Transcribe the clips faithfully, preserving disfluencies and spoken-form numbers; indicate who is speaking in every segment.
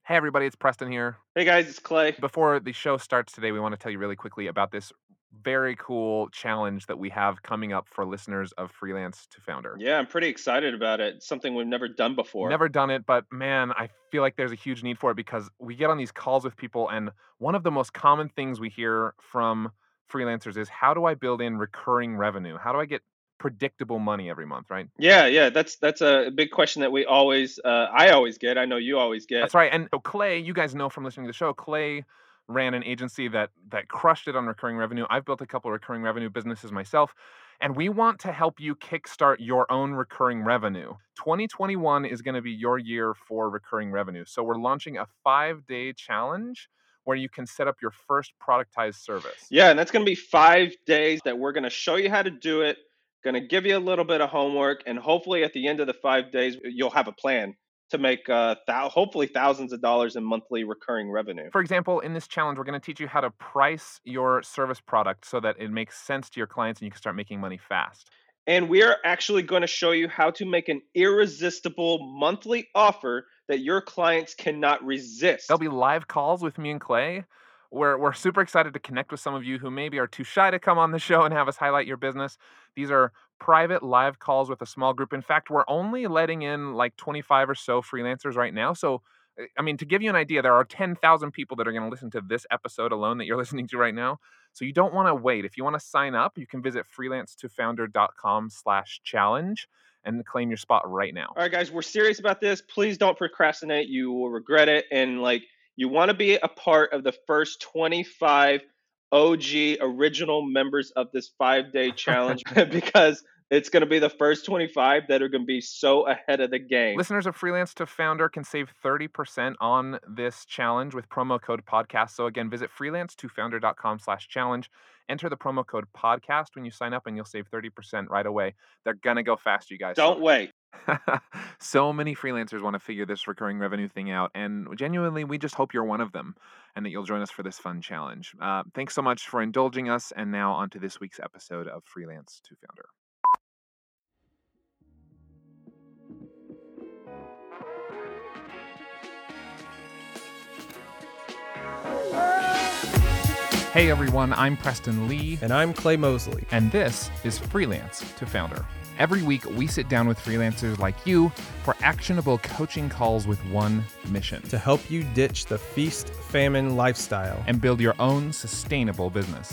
Speaker 1: Hey everybody, it's Preston here.
Speaker 2: Hey guys, it's Clay.
Speaker 1: Before the show starts today, we want to tell you really quickly about this very cool challenge that we have coming up for listeners of Freelance to Founder.
Speaker 2: Yeah, I'm pretty excited about it. It's something we've never done before.
Speaker 1: Never done it, but man, I feel like there's a huge need for it because we get on these calls with people, and one of the most common things we hear from freelancers is, how do I build in recurring revenue? How do I get predictable money every month, right?
Speaker 2: Yeah, yeah, that's that's a big question that we always, uh, I always get. I know you always get.
Speaker 1: That's right. And so Clay, you guys know from listening to the show, Clay ran an agency that that crushed it on recurring revenue. I've built a couple of recurring revenue businesses myself, and we want to help you kickstart your own recurring revenue. twenty twenty-one is going to be your year for recurring revenue. So we're launching a five-day challenge where you can set up your first productized service.
Speaker 2: Yeah, and that's going to be five days that we're going to show you how to do it, going to give you a little bit of homework, and hopefully at the end of the five days, you'll have a plan to make uh, thou- hopefully thousands of dollars in monthly recurring revenue.
Speaker 1: For example, in this challenge, we're going to teach you how to price your service product so that it makes sense to your clients and you can start making money fast.
Speaker 2: And we are actually going to show you how to make an irresistible monthly offer that your clients cannot resist.
Speaker 1: There'll be live calls with me and Clay. We're, we're super excited to connect with some of you who maybe are too shy to come on the show and have us highlight your business. These are private live calls with a small group. In fact, we're only letting in like twenty-five or so freelancers right now. So, I mean, to give you an idea, there are ten thousand people that are going to listen to this episode alone that you're listening to right now. So you don't want to wait. If you want to sign up, you can visit freelance to founder dot com slash challenge and claim your spot right now.
Speaker 2: All right, guys, we're serious about this. Please don't procrastinate. You will regret it. And like, you want to be a part of the first twenty-five O G original members of this five-day challenge because it's going to be the first twenty-five that are going to be so ahead of the game.
Speaker 1: Listeners of Freelance to Founder can save thirty percent on this challenge with promo code podcast. So again, visit freelance to founder dot com slash challenge. Enter the promo code podcast when you sign up and you'll save thirty percent right away. They're going to go fast, you guys.
Speaker 2: Don't wait.
Speaker 1: So many freelancers want to figure this recurring revenue thing out, and genuinely, we just hope you're one of them and that you'll join us for this fun challenge. Uh, thanks so much for indulging us, and now on to this week's episode of Freelance to Founder. Hey everyone, I'm Preston Lee.
Speaker 3: And I'm Clay Mosley.
Speaker 1: And this is Freelance to Founder. Every week, we sit down with freelancers like you for actionable coaching calls with one mission:
Speaker 3: to help you ditch the feast-famine lifestyle
Speaker 1: and build your own sustainable business.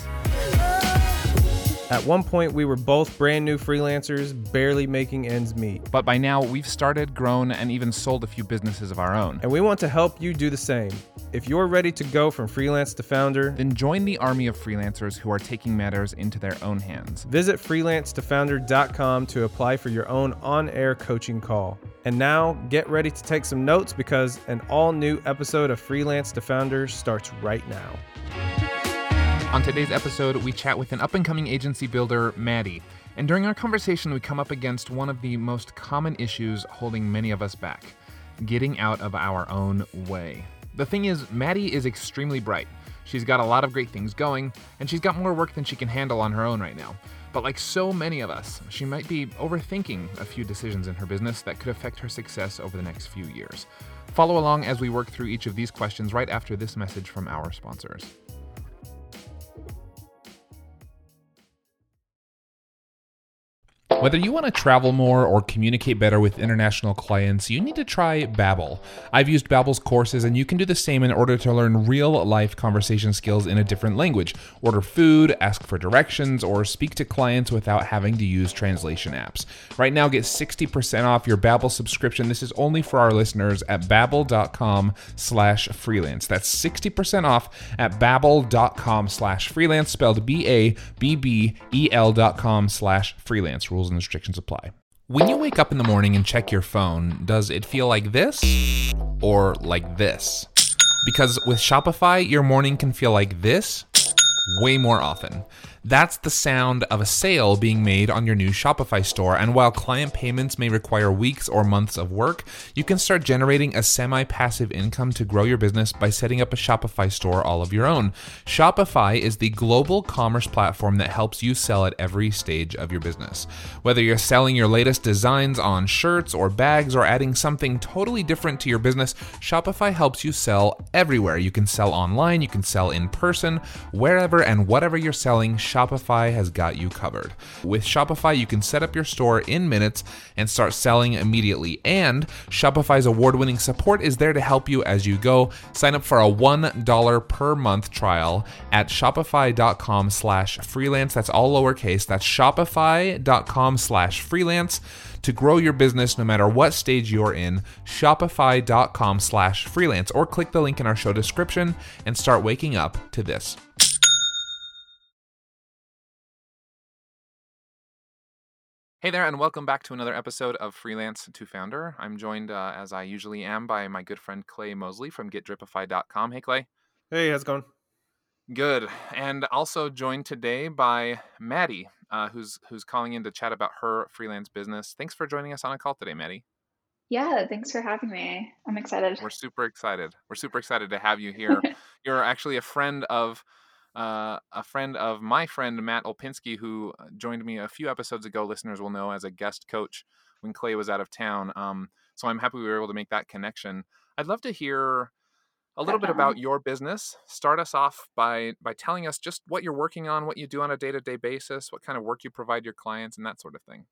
Speaker 3: At one point, we were both brand new freelancers, barely making ends meet.
Speaker 1: But by now, we've started, grown, and even sold a few businesses of our own.
Speaker 3: And we want to help you do the same. If you're ready to go from freelance to founder,
Speaker 1: then join the army of freelancers who are taking matters into their own hands.
Speaker 3: Visit freelance to founder dot com to apply for your own on-air coaching call. And now, get ready to take some notes because an all-new episode of Freelance to Founder starts right now.
Speaker 1: On today's episode, we chat with an up-and-coming agency builder, Maddie. And during our conversation, we come up against one of the most common issues holding many of us back: getting out of our own way. The thing is, Maddie is extremely bright. She's got a lot of great things going, and she's got more work than she can handle on her own right now. But like so many of us, she might be overthinking a few decisions in her business that could affect her success over the next few years. Follow along as we work through each of these questions right after this message from our sponsors. Whether you want to travel more or communicate better with international clients, you need to try Babbel. I've used Babbel's courses, and you can do the same in order to learn real-life conversation skills in a different language. Order food, ask for directions, or speak to clients without having to use translation apps. Right now, get sixty percent off your Babbel subscription. This is only for our listeners at babbel dot com slash freelance. That's sixty percent off at babbel dot com slash freelance, spelled B A B B E L dot com slash freelance. Rules and restrictions apply. When you wake up in the morning and check your phone, does it feel like this or like this? Because with Shopify, your morning can feel like this way more often. That's the sound of a sale being made on your new Shopify store. And while client payments may require weeks or months of work, you can start generating a semi-passive income to grow your business by setting up a Shopify store all of your own. Shopify is the global commerce platform that helps you sell at every stage of your business. Whether you're selling your latest designs on shirts or bags or adding something totally different to your business, Shopify helps you sell everywhere. You can sell online, you can sell in person, wherever and whatever you're selling, Shopify has got you covered. With Shopify, you can set up your store in minutes and start selling immediately. And Shopify's award-winning support is there to help you as you go. Sign up for a one dollar per month trial at shopify.com slash freelance. That's all lowercase. That's shopify.com slash freelance to grow your business no matter what stage you're in. Shopify.com slash freelance, or click the link in our show description and start waking up to this. Hey there, and welcome back to another episode of Freelance to Founder. I'm joined, uh, as I usually am, by my good friend Clay Mosley from get dripify dot com. Hey, Clay.
Speaker 3: Hey, how's it going?
Speaker 1: Good. And also joined today by Maddie, uh, who's who's calling in to chat about her freelance business. Thanks for joining us on a call today, Maddie.
Speaker 4: Yeah, thanks for having me. I'm excited.
Speaker 1: We're super excited. We're super excited to have you here. You're actually a friend of uh, a friend of my friend Matt Olpinski, who joined me a few episodes ago. Listeners will know as a guest coach when Clay was out of town. Um, so I'm happy we were able to make that connection. I'd love to hear a little bit about your business. Start us off by by telling us just what you're working on, what you do on a day-to-day basis, what kind of work you provide your clients, and that sort of thing.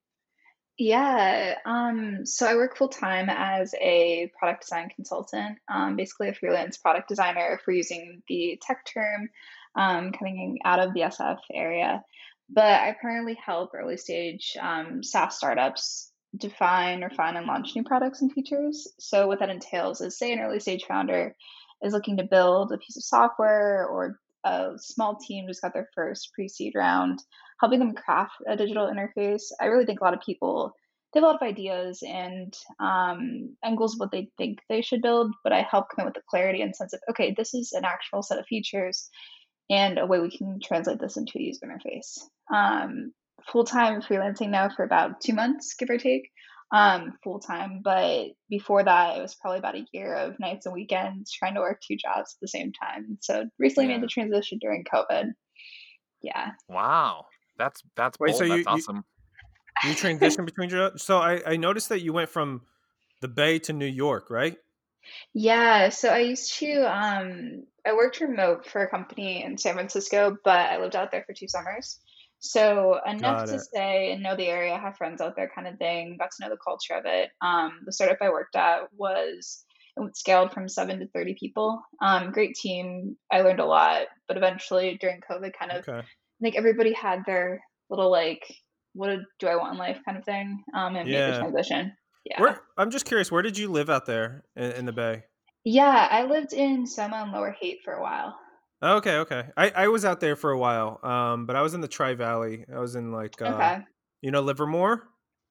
Speaker 4: Yeah, um, so I work full time as a product design consultant, um, basically a freelance product designer, if we're using the tech term, um, coming out of the S F area. But I primarily help early stage um, SaaS startups define, refine, and launch new products and features. So what that entails is, say, an early stage founder is looking to build a piece of software, or a small team just got their first pre-seed round, helping them craft a digital interface. I really think a lot of people, they have a lot of ideas and um, angles of what they think they should build, but I help come in with the clarity and sense of, okay, this is an actual set of features and a way we can translate this into a user interface. Um, full-time freelancing now for about two months, give or take, um, full-time. But before that, it was probably about a year of nights and weekends trying to work two jobs at the same time. So recently
Speaker 1: Yeah.
Speaker 4: made the transition during COVID. Yeah.
Speaker 1: Wow. That's that's
Speaker 3: Wait,
Speaker 1: bold.
Speaker 3: so you-
Speaker 1: That's
Speaker 3: you-
Speaker 1: awesome.
Speaker 3: You transition between your. So I, I noticed that you went from the Bay to New York, right?
Speaker 4: Yeah, so I used to um I worked remote for a company in San Francisco, but I lived out there for two summers. So enough
Speaker 3: Got
Speaker 4: to
Speaker 3: it.
Speaker 4: say and know the area, have friends out there kind of thing, got to know the culture of it. Um, the startup I worked at was it scaled from seven to thirty people. Um, great team. I learned a lot, but eventually during COVID kind of
Speaker 3: Okay.
Speaker 4: I think everybody had their little like, what do I want in life kind of thing. Um, and made the
Speaker 3: Yeah.
Speaker 4: transition. Yeah.
Speaker 3: Where I'm just curious, where did you live out there in, in the Bay?
Speaker 4: Yeah, I lived in Soma and Lower Haight for a while.
Speaker 3: Okay, okay. I, I was out there for a while, um, but I was in the Tri Valley. I was in like, uh,
Speaker 4: Okay.
Speaker 3: you know, Livermore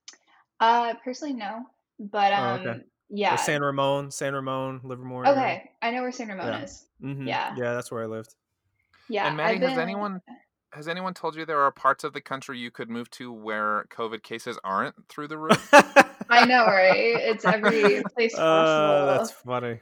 Speaker 4: Uh, personally, no, but
Speaker 3: Oh, okay.
Speaker 4: um,
Speaker 3: or
Speaker 4: yeah.
Speaker 3: San Ramon, San Ramon, Livermore area.
Speaker 4: Okay, I know where San Ramon
Speaker 3: Yeah.
Speaker 4: is.
Speaker 3: hmm
Speaker 4: Yeah,
Speaker 3: Yeah, that's where I lived.
Speaker 4: yeah.
Speaker 1: And Maddie,
Speaker 4: I've
Speaker 1: has
Speaker 4: been.
Speaker 1: anyone has anyone told you there are parts of the country you could move to where COVID cases aren't through the roof?
Speaker 4: I know, right? It's every place
Speaker 3: Uh, that's
Speaker 4: possible.
Speaker 3: funny.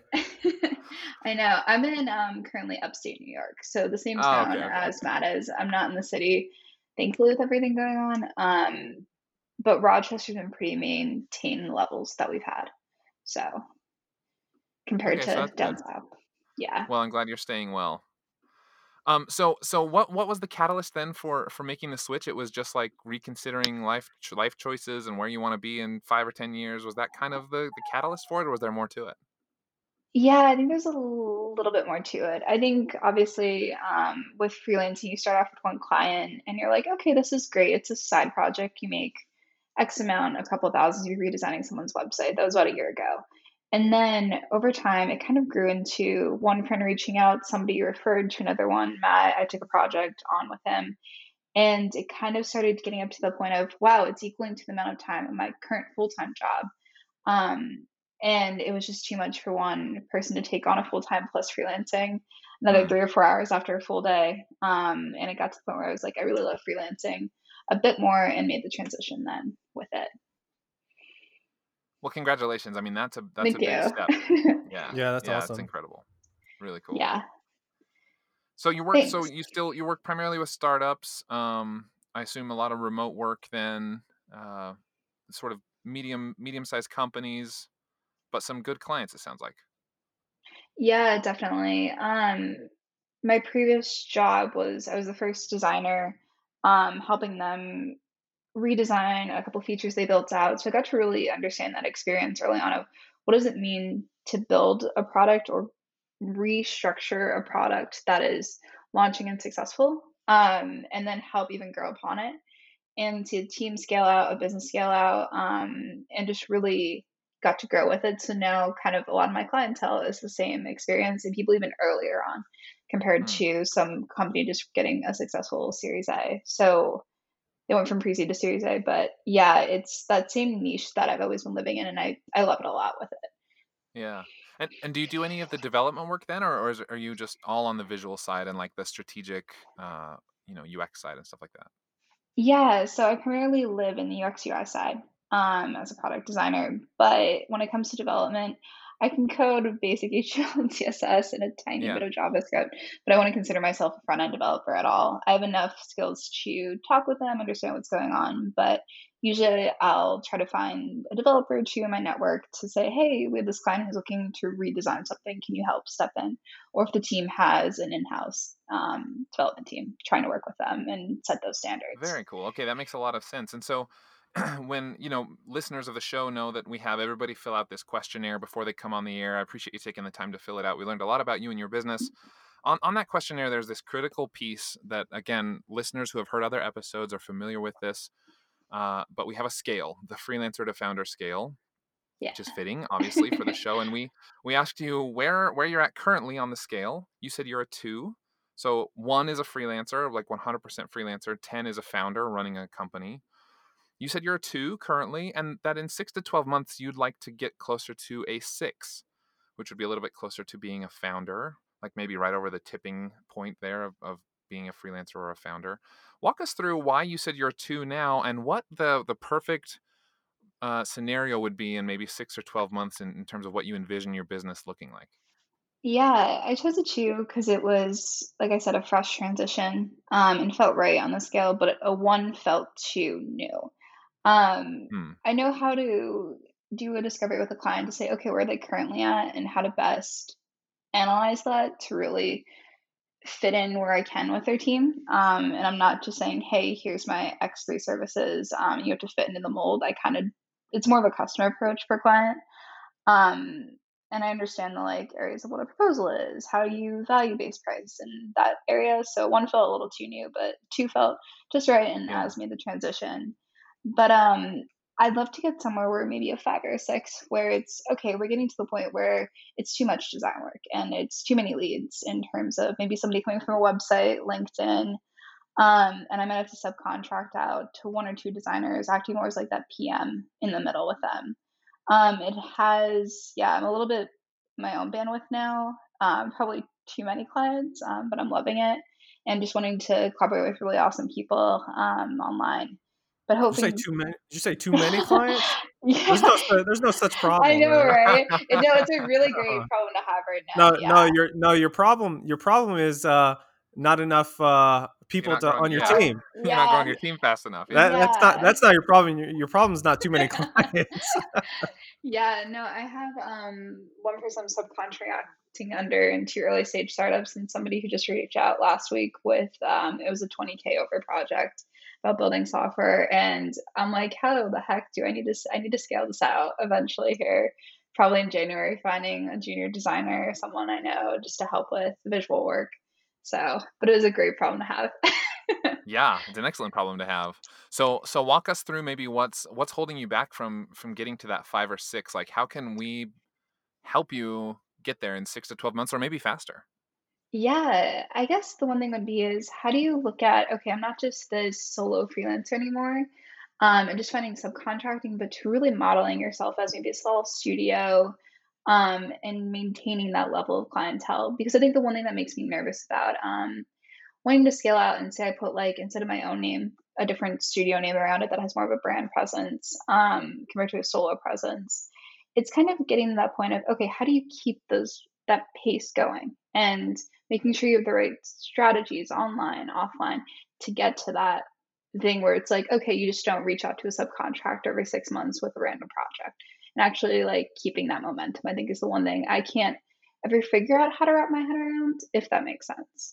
Speaker 4: I know. I'm in um currently upstate New York, so the same
Speaker 1: Oh,
Speaker 4: town
Speaker 1: okay, okay,
Speaker 4: as Matt is. I'm not in the city, thankfully, with everything going on. Um, but Rochester's been pretty maintained levels that we've had, so compared
Speaker 1: Okay, so
Speaker 4: to
Speaker 1: that's
Speaker 4: down
Speaker 1: good.
Speaker 4: south. Yeah.
Speaker 1: Well, I'm glad you're staying well. Um, so so what what was the catalyst then for for making the switch? It was just like reconsidering life ch- life choices and where you want to be in five or ten years. Was that kind of the the catalyst for it, or was there more to it?
Speaker 4: Yeah, I think there's a l- little bit more to it. I think obviously um, with freelancing, you start off with one client and you're like, okay, this is great. It's a side project. You make X amount, a couple of thousand, you're redesigning someone's website. That was about a year ago. And then over time, it kind of grew into one friend reaching out, somebody referred to another one, Matt. I took a project on with him. And it kind of started getting up to the point of, wow, it's equaling to the amount of time in my current full time job. Um, and it was just too much for one person to take on a full time plus freelancing another
Speaker 1: Mm.
Speaker 4: three or four hours after a full day. Um, and it got to the point where I was like, I really love freelancing a bit more, and made the transition then with it.
Speaker 1: Well, congratulations. I mean, that's a that's
Speaker 4: Thank
Speaker 1: a big
Speaker 4: you.
Speaker 1: step. Yeah.
Speaker 3: Yeah, that's
Speaker 1: Yeah, it's
Speaker 3: awesome.
Speaker 1: incredible. Really cool.
Speaker 4: Yeah.
Speaker 1: So you work so
Speaker 4: Thanks.
Speaker 1: you still you work primarily with startups. Um, I assume a lot of remote work then, uh, sort of medium medium-sized companies, but some good clients, it sounds like.
Speaker 4: Yeah, definitely. Um, my previous job was I was the first designer, um, helping them redesign a couple features they built out. So I got to really understand that experience early on of what does it mean to build a product or restructure a product that is launching and successful, um, and then help even grow upon it and to team scale out, a business scale out, um, and just really got to grow with it. So now, kind of a lot of my clientele is the same experience, and people even earlier on compared
Speaker 1: Hmm.
Speaker 4: to some company just getting a successful Series A. So they went from pre-seed to Series A, but yeah, it's that same niche that I've always been living in, and I I love it a lot with it.
Speaker 1: Yeah. And and do you do any of the development work then, or, or is, are you just all on the visual side and like the strategic, uh, you know, U X side and stuff like that?
Speaker 4: Yeah, so I primarily live in the U X U I side, um, as a product designer, but when it comes to development, I can code basic H T M L and C S S and a tiny
Speaker 1: Yeah.
Speaker 4: bit of JavaScript, but I wouldn't consider myself a front end developer at all. I have enough skills to talk with them, understand what's going on, but usually I'll try to find a developer or two in my network to say, hey, we have this client who's looking to redesign something. Can you help step in? Or if the team has an in-house um, development team, trying to work with them and set those standards.
Speaker 1: Very cool. Okay, that makes a lot of sense. And so when, you know, listeners of the show know that we have everybody fill out this questionnaire before they come on the air. I appreciate you taking the time to fill it out. We learned a lot about you and your business. On on that questionnaire, there's this critical piece that, again, listeners who have heard other episodes are familiar with this. Uh, but we have a scale, the freelancer to founder scale,
Speaker 4: Yeah.
Speaker 1: which is fitting, obviously, for the show. And we we asked you where where you're at currently on the scale. You said you're a two. So one is a freelancer, like one hundred percent freelancer. ten is a founder running a company. You said you're a two currently, and that in six to twelve months, you'd like to get closer to a six, which would be a little bit closer to being a founder, like maybe right over the tipping point there of, of being a freelancer or a founder. Walk us through why you said you're a two now and what the, the perfect uh, scenario would be in maybe six or twelve months in, in terms of what you envision your business looking like.
Speaker 4: Yeah, I chose a two because it was, like I said, a fresh transition, um, and felt right on the scale, but a one felt too new. Um,
Speaker 1: Hmm.
Speaker 4: I know how to do a discovery with a client to say, okay, where are they currently at, and how to best analyze that to really fit in where I can with their team. Um, and I'm not just saying, hey, here's my X three services. Um, you have to fit into the mold. I kind of, it's more of a customer approach per client. Um, and I understand the like areas of what a proposal is, how do you value based price in that area. So one felt a little too new, but two felt just right and
Speaker 1: Yeah.
Speaker 4: as made the transition. But um I'd love to get somewhere where maybe a five or a six, where it's okay, we're getting to the point where it's too much design work and it's too many leads in terms of maybe somebody coming from a website, LinkedIn, um, and I might have to subcontract out to one or two designers, acting more as like that P M in the middle with them. Um, it has, yeah, I'm a little bit my own bandwidth now. Um, probably too many clients, um, but I'm loving it and just wanting to collaborate with really awesome people um, online. But
Speaker 3: Did you say
Speaker 4: hoping,
Speaker 3: too many? Did you say too many clients? There's
Speaker 4: yeah,
Speaker 3: no su- there's no such
Speaker 4: I
Speaker 3: problem,
Speaker 4: know,
Speaker 3: man.
Speaker 4: right? And no, it's a really
Speaker 3: Uh-uh.
Speaker 4: great problem to have right now.
Speaker 3: No, no,
Speaker 4: Yeah,
Speaker 3: your no, your problem your problem is uh not enough uh
Speaker 1: You're
Speaker 3: people
Speaker 1: not
Speaker 3: to
Speaker 1: growing.
Speaker 3: on your
Speaker 1: Yeah.
Speaker 3: team.
Speaker 1: You're not growing
Speaker 4: yeah,
Speaker 1: your team fast enough. Yeah.
Speaker 3: That that's not
Speaker 4: yeah.
Speaker 3: that's not your problem. Your, your problem is not too many clients.
Speaker 4: Yeah, no, I have um one person I'm subcontracting under in two early stage startups and somebody who just reached out last week with um it was a twenty K over project about building software, and I'm like, how the heck do I need to s- I need to scale this out eventually here, probably in January, finding a junior designer or someone I know just to help with visual work. So, but it was a great problem to have.
Speaker 1: Yeah, it's an excellent problem to have. So so walk us through maybe what's what's holding you back from from getting to that five or six. Like how can we help you get there in six to twelve months or maybe faster?
Speaker 4: Yeah, I guess the one thing would be is how do you look at, okay, I'm not just this solo freelancer anymore. um, and just finding subcontracting, but to really modeling yourself as maybe a small studio, um, and maintaining that level of clientele. Because I think the one thing that makes me nervous about um, wanting to scale out and say I put like instead of my own name, a different studio name around it that has more of a brand presence um, compared to a solo presence. It's kind of getting to that point of okay, how do you keep those that pace going and making sure you have the right strategies online, offline to get to that thing where it's like okay, you just don't reach out to a subcontractor every six months with a random project and actually like keeping that momentum. I think is the one thing I can't ever figure out how to wrap my head around, if that makes sense.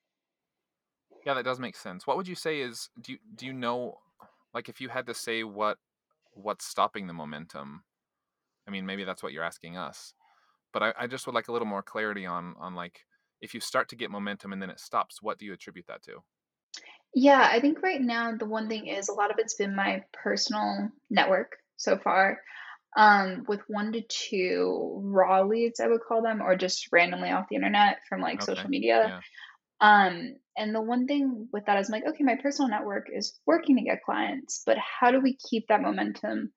Speaker 5: Yeah, that does make sense. What would you say is do you do you know like if you had to say what what's stopping the momentum? I mean, maybe that's what you're asking us. But I, I just would like a little more clarity on on like if you start to get momentum and then it stops, what do you attribute that to?
Speaker 4: Yeah, I think right now the one thing is a lot of it's been my personal network so far, um, with one to two raw leads, I would call them, or just randomly off the internet from like
Speaker 5: Okay.
Speaker 4: social media.
Speaker 5: Yeah.
Speaker 4: Um, and the one thing with that is I'm like, okay, my personal network is working to get clients, but how do we keep that momentum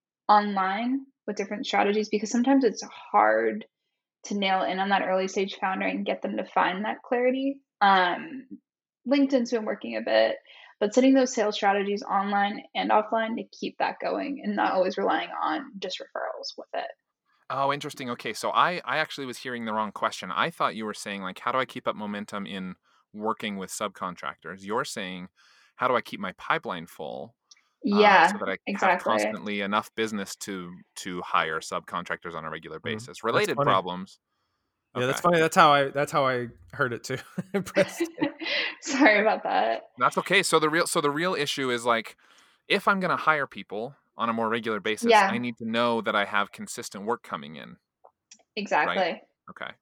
Speaker 4: online with different strategies? Because sometimes it's hard to nail in on that early stage founder and get them to find that clarity. Um, LinkedIn's been working a bit, but setting those sales strategies online and offline to keep that going and not always relying on just referrals with it.
Speaker 5: Oh, interesting. Okay, so I I actually was hearing the wrong question. I thought you were saying like how do I keep up momentum in working with subcontractors? You're saying how do I keep my pipeline full uh,
Speaker 4: Yeah,
Speaker 5: so that I have
Speaker 4: exactly.
Speaker 5: constantly enough business to to hire subcontractors on a regular
Speaker 3: Mm.
Speaker 5: basis.
Speaker 3: That's
Speaker 5: Related
Speaker 3: funny.
Speaker 5: problems.
Speaker 3: Yeah, that's
Speaker 5: Okay.
Speaker 3: funny. That's how I that's how I heard it too. Preston.
Speaker 4: Sorry about that.
Speaker 5: That's okay. So the real so the real issue is like if I'm going to hire people on a more regular basis, I
Speaker 4: Yeah,
Speaker 5: need to know that I have consistent work coming in, right?
Speaker 4: exactly.
Speaker 5: Okay.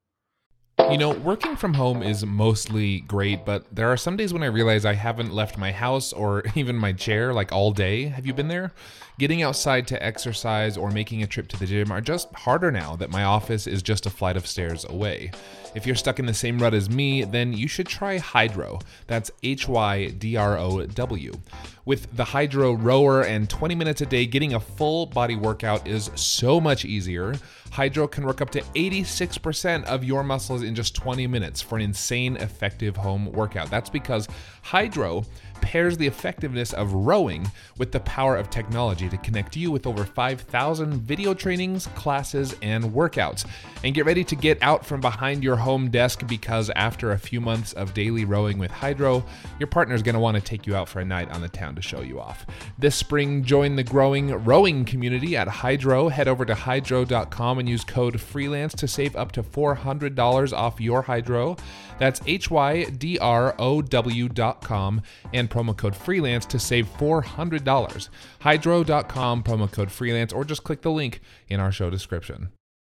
Speaker 1: You know, working from home is mostly great, but there are some days when I realize I haven't left my house or even my chair like all day. Have you been there? Getting outside to exercise or making a trip to the gym are just harder now that my office is just a flight of stairs away. If you're stuck in the same rut as me, then you should try Hydrow. That's H Y D R O W. With the Hydrow rower and twenty minutes a day, getting a full body workout is so much easier. Hydrow can work up to eighty-six percent of your muscles in just twenty minutes for an insane effective home workout. That's because Hydrow pairs the effectiveness of rowing with the power of technology to connect you with over five thousand video trainings, classes, and workouts. And get ready to get out from behind your home desk because after a few months of daily rowing with Hydrow, your partner's going to want to take you out for a night on the town to show you off. This spring, join the growing rowing community at Hydrow. Head over to hydrow dot com and use code FREELANCE to save up to four hundred dollars off your Hydrow. That's H Y D R O W dot com and promo code FREELANCE to save four hundred dollars. hydrow dot com, promo code FREELANCE, or just click the link in our show description.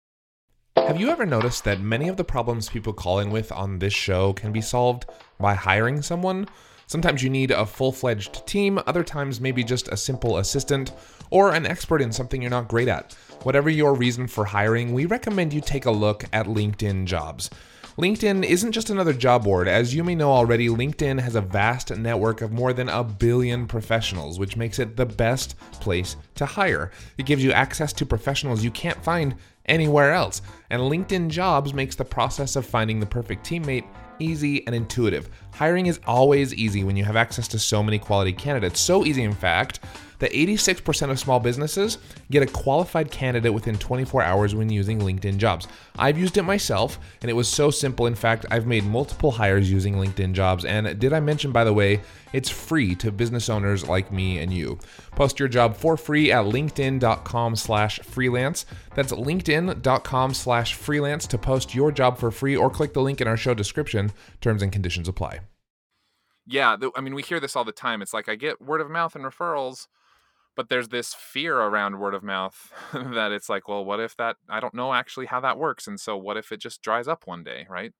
Speaker 1: Have you ever noticed that many of the problems people call in with on this show can be solved by hiring someone? Sometimes you need a full-fledged team, other times maybe just a simple assistant, or an expert in something you're not great at. Whatever your reason for hiring, we recommend you take a look at LinkedIn Jobs. LinkedIn isn't just another job board. As you may know already, LinkedIn has a vast network of more than a billion professionals, which makes it the best place to hire. It gives you access to professionals you can't find anywhere else. And LinkedIn Jobs makes the process of finding the perfect teammate easy and intuitive. Hiring is always easy when you have access to so many quality candidates. So easy, in fact, that eighty-six percent of small businesses get a qualified candidate within twenty-four hours when using LinkedIn Jobs. I've used it myself, and it was so simple. In fact, I've made multiple hires using LinkedIn Jobs. And did I mention, by the way, it's free to business owners like me and you. Post your job for free at linkedin dot com slash freelance. That's linkedin dot com slash freelance to post your job for free, or click the link in our show description. Terms and conditions apply.
Speaker 5: Yeah, the, I mean, we hear this all the time. It's like I get word of mouth and referrals, but there's this fear around word of mouth that it's like, well, what if that, I don't know actually how that works. And so what if it just dries up one day, right?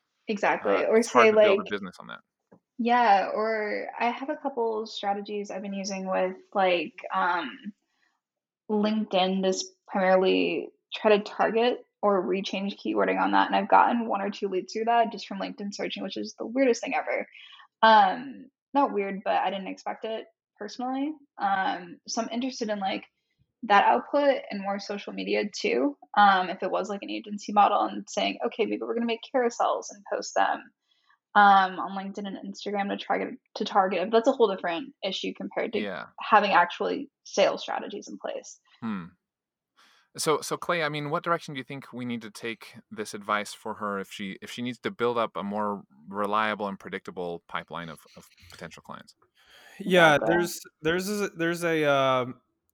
Speaker 5: Uh,
Speaker 4: Exactly. Or
Speaker 5: it's hard
Speaker 4: say
Speaker 5: to build
Speaker 4: like,
Speaker 5: a business on that.
Speaker 4: yeah, or I have a couple strategies I've been using with like um LinkedIn, this primarily try to target or rechange keywording on that. And I've gotten one or two leads through that just from LinkedIn searching, which is the weirdest thing ever. Um, not weird, but I didn't expect it personally. Um, so I'm interested in like that output and more social media too. Um, if it was like an agency model and saying, okay, maybe we're going to make carousels and post them um, on LinkedIn and Instagram to target to target. But that's a whole different issue compared to
Speaker 5: Yeah.
Speaker 4: having actually sales strategies in place.
Speaker 5: Hmm. So, so Clay, I mean, what direction do you think we need to take this advice for her if she if she needs to build up a more reliable and predictable pipeline of, of potential clients?
Speaker 3: Yeah,
Speaker 4: Exactly.
Speaker 3: there's there's a, there's a um,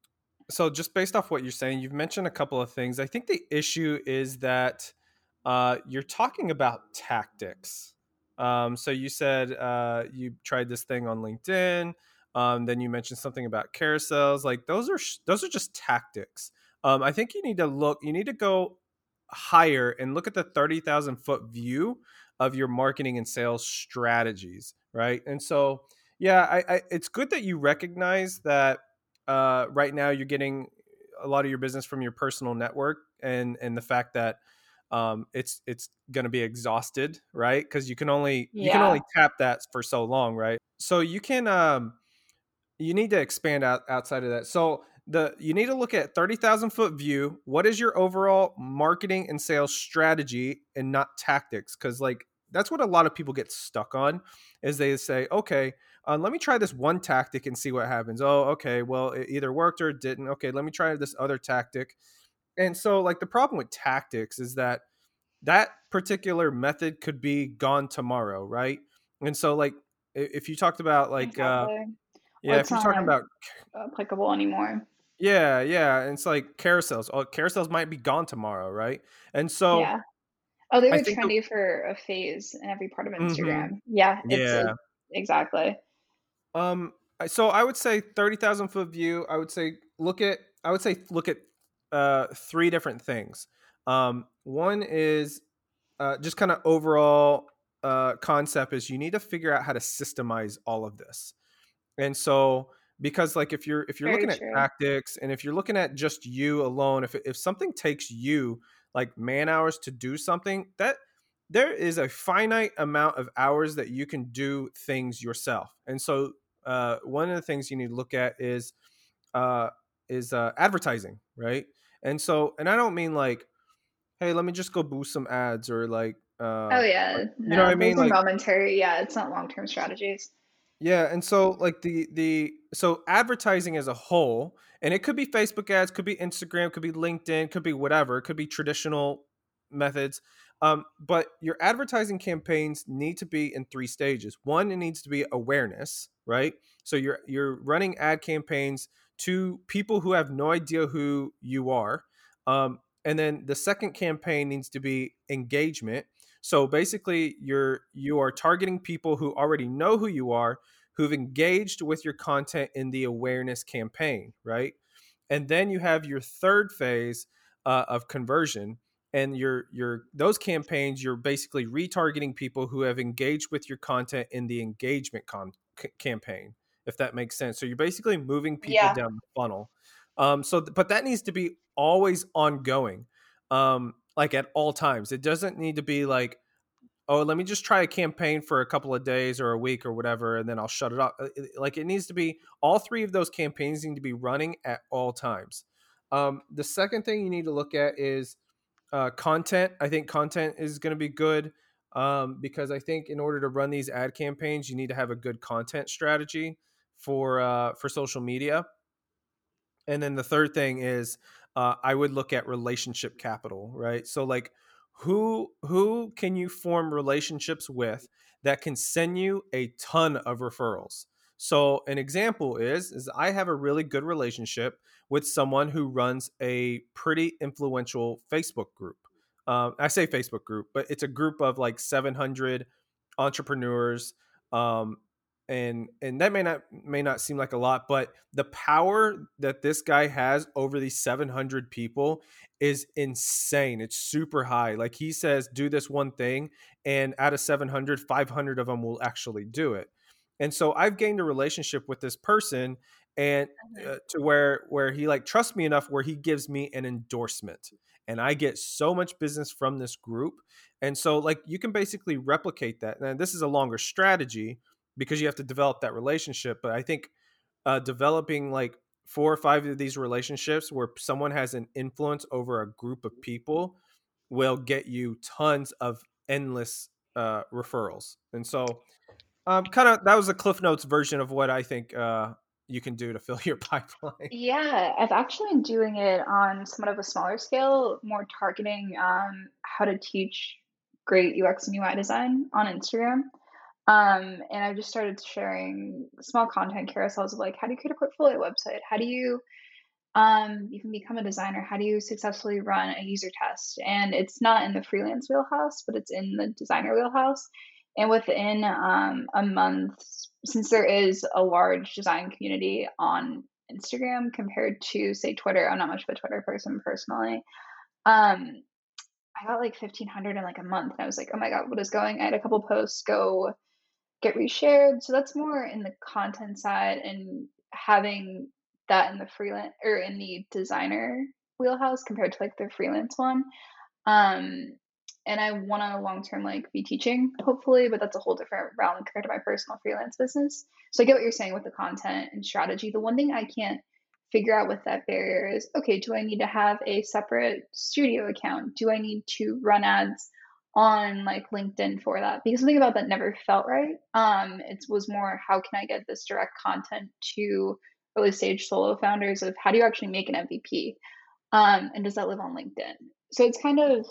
Speaker 3: so just based off what you're saying, you've mentioned a couple of things. I think the issue is that uh, you're talking about tactics. Um, so you said uh, you tried this thing on LinkedIn. Um, then you mentioned something about carousels. Like those are sh- those are just tactics. Um, I think you need to look. You need to go higher and look at the thirty thousand foot view of your marketing and sales strategies, right? And so, yeah, I, I it's good that you recognize that uh, right now you're getting a lot of your business from your personal network, and and the fact that um, it's it's going to be exhausted, right? Because you can only you can
Speaker 4: Yeah.
Speaker 3: only tap that for so long, right? So you can um, you need to expand out outside of that. So the you need to look at thirty thousand foot view. What is your overall marketing and sales strategy and not tactics? Because like that's what a lot of people get stuck on is they say, okay, uh, let me try this one tactic and see what happens. Oh, okay, well, it either worked or it didn't. Okay, let me try this other tactic. And so like the problem with tactics is that that particular method could be gone tomorrow, right? And so like i- if you talked about like uh
Speaker 4: Exactly. Or
Speaker 3: yeah, if
Speaker 4: it's
Speaker 3: you're
Speaker 4: not
Speaker 3: talking about
Speaker 4: applicable anymore.
Speaker 3: yeah, yeah, and it's like carousels. Oh, carousels might be gone tomorrow, right? And so
Speaker 4: Yeah. Oh, they
Speaker 3: I
Speaker 4: were
Speaker 3: think the
Speaker 4: trendy for a phase in every part of
Speaker 3: mhm,
Speaker 4: Instagram. Yeah, it's it,
Speaker 3: yeah.
Speaker 4: exactly.
Speaker 3: Um, I- so I would say thirty thousand foot view. I would say look at I would say look at uh three different things. Um, one is uh just kind of overall uh concept is you need to figure out how to systemize all of this. And so because like if you're if you're
Speaker 4: Very
Speaker 3: looking at
Speaker 4: true.
Speaker 3: tactics and if you're looking at just you alone, if if something takes you like man hours to do something, that there is a finite amount of hours that you can do things yourself. And so uh, one of the things you need to look at is uh, is uh, advertising, right? And so, and I don't mean like, hey, let me just go boost some ads or like,
Speaker 4: Oh
Speaker 3: uh,
Speaker 4: yeah,
Speaker 3: you know what I
Speaker 4: no,
Speaker 3: mean?
Speaker 4: those are
Speaker 3: Like,
Speaker 4: momentary. Yeah, it's not long-term strategies.
Speaker 3: yeah, and so like the the so advertising as a whole, and it could be Facebook ads, could be Instagram, could be LinkedIn, could be whatever, it could be traditional methods. Um, but your advertising campaigns need to be in three stages. One, it needs to be awareness, right? So you're you're running ad campaigns to people who have no idea who you are. Um, and then the second campaign needs to be engagement. So basically, you're you are targeting people who already know who you are, who've engaged with your content in the awareness campaign, right? And then you have your third phase uh, of conversion, and your your those campaigns you're basically retargeting people who have engaged with your content in the engagement con- c- campaign, if that makes sense. So you're basically moving people
Speaker 4: Yeah,
Speaker 3: down the funnel. Um, so, th- but that needs to be always ongoing, um, like at all times. It doesn't need to be like, oh, let me just try a campaign for a couple of days or a week or whatever, and then I'll shut it off. Uh, it- Like it needs to be all three of those campaigns need to be running at all times. Um, the second thing you need to look at is uh, content. I think content is going to be good um, because I think in order to run these ad campaigns, you need to have a good content strategy for uh, for social media. And then the third thing is uh, I would look at relationship capital, right? So like who who can you form relationships with that can send you a ton of referrals? So an example is is I have a really good relationship with someone who runs a pretty influential Facebook group. Um, I say Facebook group, but it's a group of like seven hundred entrepreneurs, um, and and that may not may not seem like a lot, but the power that this guy has over these seven hundred people is insane. It's super high. Like he says do this one thing, and out of seven hundred, five hundred of them will actually do it. And so I've gained a relationship with this person, and
Speaker 4: Mhm.
Speaker 3: uh, to where where he like trusts me enough where he gives me an endorsement, and I get so much business from this group. And so like you can basically replicate that. And this is a longer strategy because you have to develop that relationship. But I think uh, developing like four or five of these relationships where someone has an influence over a group of people will get you tons of endless uh, referrals. And so, um, kind of that was a Cliff Notes version of what I think uh, you can do to fill your pipeline.
Speaker 4: Yeah, I've actually been doing it on somewhat of a smaller scale, more targeting um, how to teach great U X and U I design on Instagram. Um, and I've just started sharing small content carousels of like, how do you create a portfolio website? How do you um, you can become a designer? How do you successfully run a user test? And it's not in the freelance wheelhouse, but it's in the designer wheelhouse. And within um, a month, since there is a large design community on Instagram compared to, say, Twitter, I'm not much of a Twitter person personally. Um, I got like fifteen hundred in like a month, and I was like, oh my god, what is going? I had a couple posts go get reshared. So that's more in the content side and having that in the freelance or in the designer wheelhouse compared to like the freelance one. Um, and I want to long term like be teaching, hopefully, but that's a whole different realm compared to my personal freelance business. So I get what you're saying with the content and strategy. The one thing I can't figure out with that barrier is, okay, do I need to have a separate studio account? Do I need to run ads on like LinkedIn for that? Because something about that never felt right. Um, it was more, how can I get this direct content to early stage solo founders of how do you actually make an M V P? Um, and does that live on LinkedIn? So it's kind of,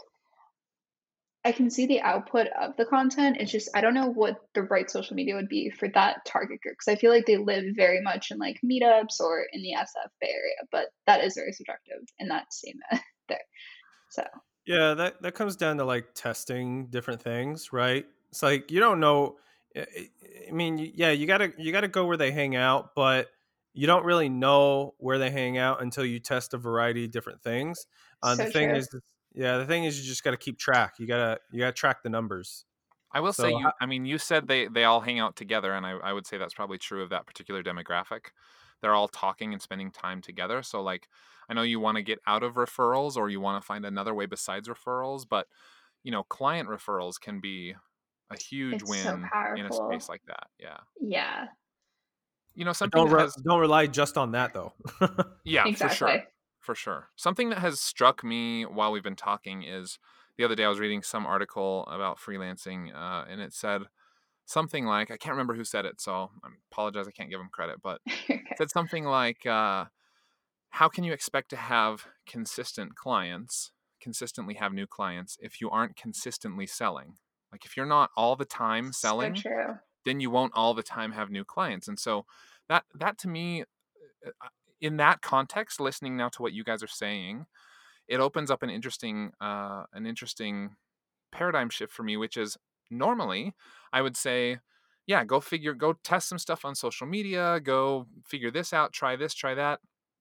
Speaker 4: I can see the output of the content. It's just, I don't know what the right social media would be for that target group. Cause I feel like they live very much in like meetups or in the S F Bay Area, but that is very subjective in that same there. So.
Speaker 3: Yeah, that, that comes down to like testing different things, right? It's like, you don't know. I I mean, yeah, you gotta, you gotta go where they hang out, but you don't really know where they hang out until you test a variety of different things. Uh, the
Speaker 4: So
Speaker 3: thing
Speaker 4: true.
Speaker 3: is, yeah, the thing is you just got to keep track. You gotta, you gotta track the numbers.
Speaker 5: I will say
Speaker 3: So
Speaker 5: you. I mean, you said they they all hang out together, and I, I would say that's probably true of that particular demographic. They're all talking and spending time together. So like, I know you want to get out of referrals, or you want to find another way besides referrals, but you know, client referrals can be a huge
Speaker 4: It's so
Speaker 5: win in a
Speaker 4: powerful.
Speaker 5: space like that. Yeah.
Speaker 4: Yeah.
Speaker 5: You know,
Speaker 3: but
Speaker 5: something
Speaker 3: don't
Speaker 5: that
Speaker 3: re-
Speaker 5: has
Speaker 3: don't rely just on that though.
Speaker 5: yeah, for
Speaker 4: Exactly.
Speaker 5: sure. For sure. Something that has struck me while we've been talking is the other day I was reading some article about freelancing, uh, and it said something like, I can't remember who said it, so I apologize, I can't give them credit, but
Speaker 4: Okay.
Speaker 5: it said something like, uh, how can you expect to have consistent clients, consistently have new clients, if you aren't consistently selling? Like, if you're not all the time
Speaker 4: So
Speaker 5: selling,
Speaker 4: true.
Speaker 5: then you won't all the time have new clients. And so that that to me, uh, in that context, listening now to what you guys are saying, it opens up an interesting uh, an interesting paradigm shift for me, which is normally I would say, yeah, go figure, go test some stuff on social media, go figure this out, try this, try that.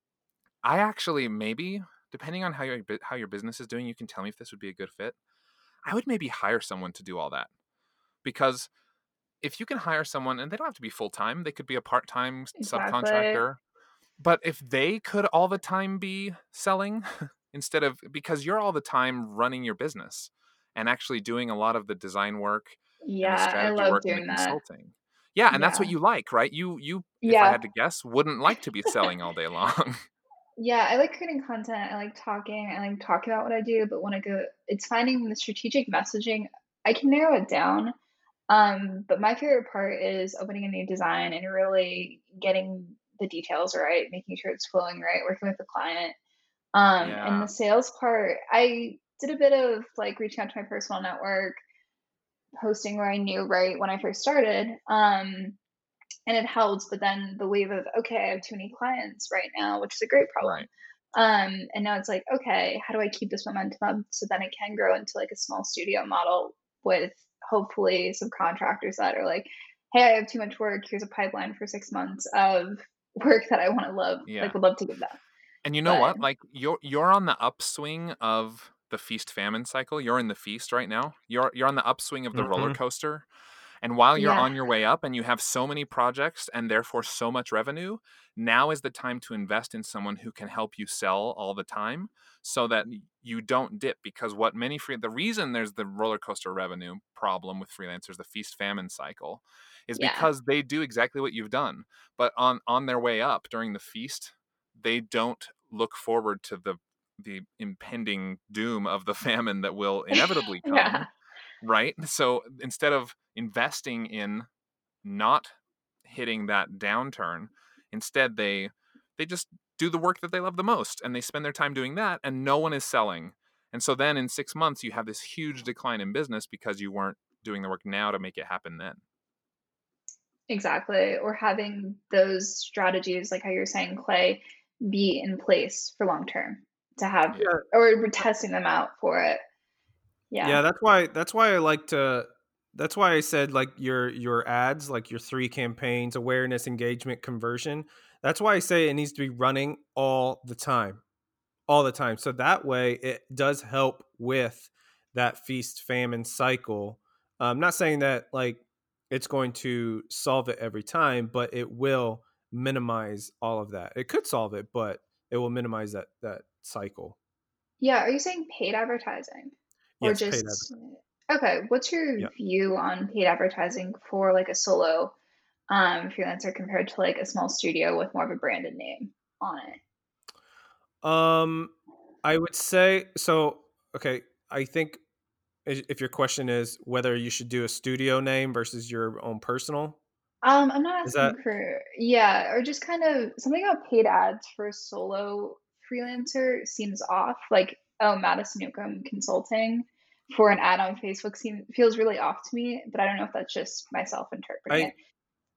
Speaker 5: I actually maybe, depending on how your bu- how your business is doing, you can tell me if this would be a good fit. I would maybe hire someone to do all that, because if you can hire someone, and they don't have to be full time, they could be a part time
Speaker 4: Exactly.
Speaker 5: subcontractor, but if they could all the time be selling instead of, because you're all the time running your business and actually doing a lot of the design work and the
Speaker 4: Yeah, I
Speaker 5: strategy
Speaker 4: love
Speaker 5: work and the
Speaker 4: doing that.
Speaker 5: consulting. Yeah, and that's what
Speaker 4: Yeah.
Speaker 5: you like, right? You you if I
Speaker 4: Yeah.
Speaker 5: had to guess, wouldn't like to be selling all day long.
Speaker 4: Yeah, I like creating content. I like talking. I like talking about what I do, but when I go, it's finding the strategic messaging. I can narrow it down. Um, but my favorite part is opening a new design and really getting the details right, making sure it's flowing right, working with the client. Um, and
Speaker 5: Yeah.
Speaker 4: the sales part, I did a bit of like reaching out to my personal network, posting where I knew right when I first started. Um, and it helps. But then the wave of, okay, I have too many clients right now, which is a great problem.
Speaker 5: Right.
Speaker 4: Um, and now it's like, okay, how do I keep this momentum up so then it can grow into like a small studio model with hopefully some contractors that are like, hey, I have too much work. Here's a pipeline for six months of work that I want to love,
Speaker 5: Yeah.
Speaker 4: like would love to give that.
Speaker 5: And you know
Speaker 4: But
Speaker 5: what? Like, you're you're on the upswing of the feast famine cycle. You're in the feast right now. You're you're on the upswing of the roller
Speaker 3: Mhm.
Speaker 5: coaster. And while you're
Speaker 4: Yeah.
Speaker 5: on your way up and you have so many projects and therefore so much revenue, now is the time to invest in someone who can help you sell all the time so that you don't dip. Because what many free the reason there's the roller coaster revenue problem with freelancers, the feast famine cycle, is
Speaker 4: Yeah.
Speaker 5: because they do exactly what you've done. But on on their way up during the feast, they don't look forward to the the impending doom of the famine that will inevitably come.
Speaker 4: Yeah.
Speaker 5: Right? So instead of investing in not hitting that downturn, instead they they just do the work that they love the most and they spend their time doing that, and no one is selling. And so then in six months you have this huge decline in business because you weren't doing the work now to make it happen then.
Speaker 4: Exactly. Or having those strategies, like how you're saying, Clay, be in place for long term to have,
Speaker 5: Yeah.
Speaker 4: or we're testing them out for it. Yeah.
Speaker 3: Yeah, that's why that's why I like to that's why I said like your your ads, like your three campaigns, awareness, engagement, conversion. That's why I say it needs to be running all the time. All the time. So that way it does help with that feast famine cycle. I'm not saying that like it's going to solve it every time, but it will minimize all of that. It could solve it, but it will minimize that that cycle.
Speaker 4: Yeah. Are you saying paid advertising or
Speaker 3: Yes, paid
Speaker 4: just,
Speaker 3: advertising.
Speaker 4: okay, what's your
Speaker 3: Yeah.
Speaker 4: view on paid advertising for like a solo um, freelancer compared to like a small studio with more of a branded name on it?
Speaker 3: Um, I would say so. Okay, I think i- if your question is whether you should do a studio name versus your own personal,
Speaker 4: Um, I'm not
Speaker 3: is that
Speaker 4: asking for, yeah, or just kind of something about paid ads for a solo freelancer seems off. Like, oh, Madison Newcomb Consulting for an ad on Facebook seems feels really off to me, but I don't know if that's just myself interpreting
Speaker 3: I?
Speaker 4: it.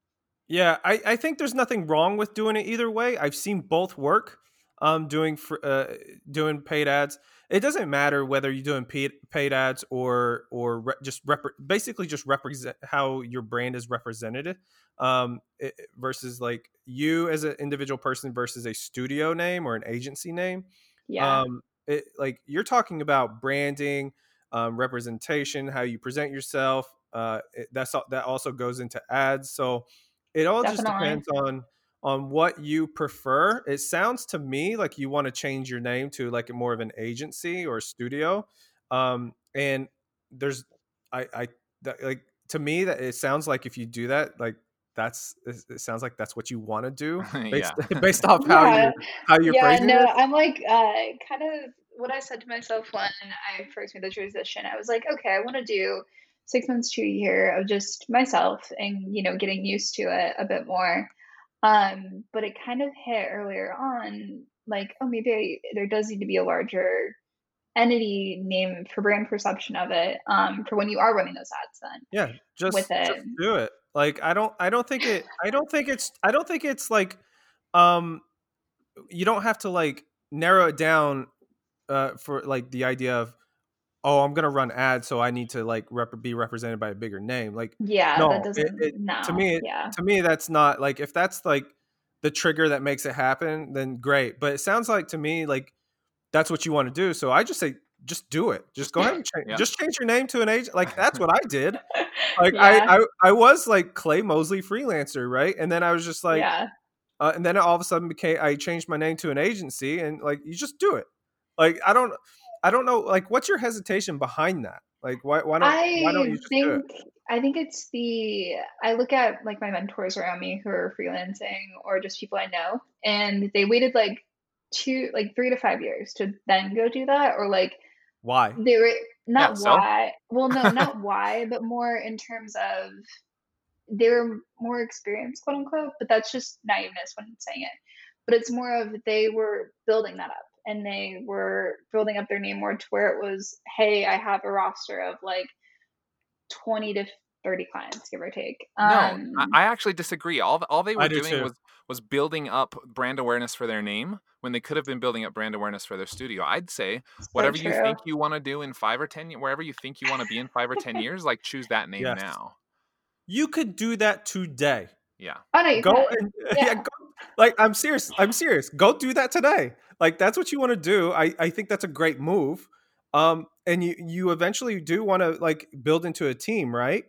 Speaker 3: Yeah, I I think there's nothing wrong with doing it either way. I've seen both work. Um, doing fr- uh doing paid ads. It doesn't matter whether you're doing paid paid ads or or re- just rep- basically just represent how your brand is represented. Um, it, versus like you as an individual person versus a studio name or an agency name.
Speaker 4: Yeah,
Speaker 3: Um, it, like you're talking about branding, um, representation, how you present yourself. Uh, it, that's al- that also goes into ads. So it all just
Speaker 4: definitely.
Speaker 3: depends on on what you prefer. It sounds to me like you want to change your name to like more of an agency or studio. Um, and there's, I, I, that, like to me that it sounds like if you do that, like that's, it, it sounds like that's what you want to do based
Speaker 5: Yeah.
Speaker 3: based off how
Speaker 4: Yeah,
Speaker 3: you're how you're
Speaker 4: yeah,
Speaker 3: phrasing
Speaker 4: no,
Speaker 3: it.
Speaker 4: I'm like uh kind of what I said to myself when I first made the transition. I was like, okay, I want to do six months to a year of just myself and, you know, getting used to it a bit more. Um, but it kind of hit earlier on, like, oh, maybe I, there does need to be a larger entity name for brand perception of it, um, for when you are running those ads then
Speaker 3: Yeah,
Speaker 4: with
Speaker 3: just just
Speaker 4: it.
Speaker 3: do it. Like I don't I don't think it I don't think it's I don't think it's like um you don't have to like narrow it down uh for like the idea of oh I'm gonna run ads so I need to like rep- be represented by a bigger name. Like
Speaker 4: Yeah, that
Speaker 3: no, it,
Speaker 4: doesn't,
Speaker 3: it to
Speaker 4: no,
Speaker 3: me it,
Speaker 4: yeah.
Speaker 3: to me that's not like if that's like the trigger that makes it happen then great. But it sounds like to me like that's what you want to do. So I just say just do it. Just
Speaker 5: Just
Speaker 3: go
Speaker 5: do
Speaker 3: ahead
Speaker 5: it.
Speaker 3: and change.
Speaker 5: Yeah.
Speaker 3: Just change your name to an agent. Like that's what I did. Like I,
Speaker 4: Yeah,
Speaker 3: I, I was like Clay Mosley freelancer, right? And then I was just like,
Speaker 4: yeah.
Speaker 3: uh, and then all of a sudden became I changed my name to an agency, and like you just do it. Like I don't, I don't know. Like what's your hesitation behind that? Like why, why don't, why don't you
Speaker 4: I
Speaker 3: just do it?
Speaker 4: think I think it's the I look at like my mentors around me who are freelancing or just people I know, and they waited like two, like three to five years to then go do that, or like
Speaker 3: Why?
Speaker 4: they were
Speaker 5: Yeah.
Speaker 4: not
Speaker 5: So
Speaker 4: why. Well, no, not why, but more in terms of they were more experienced, quote unquote. But that's just naiveness when saying it. But it's more of they were building that up and they were building up their name more to where it was, hey, I have a roster of like twenty to thirty clients, give or take.
Speaker 5: no, I,
Speaker 4: Um,
Speaker 5: I actually disagree. All all they
Speaker 3: I
Speaker 5: were
Speaker 3: do
Speaker 5: doing
Speaker 3: too.
Speaker 5: was was building up brand awareness for their name when they could have been building up brand awareness for their studio. I'd say
Speaker 4: so
Speaker 5: whatever you
Speaker 4: true.
Speaker 5: think you want to do in five or ten, ye- wherever you think you want to be in five or ten years, like choose that name
Speaker 3: Yes,
Speaker 5: now.
Speaker 3: you could do that today.
Speaker 5: Yeah.
Speaker 4: Oh no, you
Speaker 3: Go
Speaker 4: could.
Speaker 3: and yeah,
Speaker 4: Yeah.
Speaker 3: go, like I'm serious. I'm serious. Go do that today. Like that's what you want to do. I I think that's a great move. Um, and you you eventually do want to like build into a team, right?